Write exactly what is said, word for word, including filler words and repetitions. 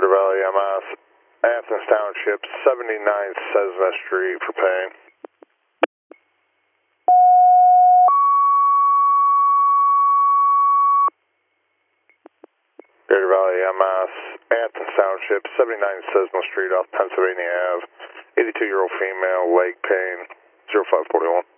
Gator Valley M S, Athens Township, seventy-nine Cessna Street for pain. Gator Valley M S, Athens Township, seventy-nine Cessna Street off Pennsylvania Avenue, eighty-two-year-old female, leg pain, zero five four one.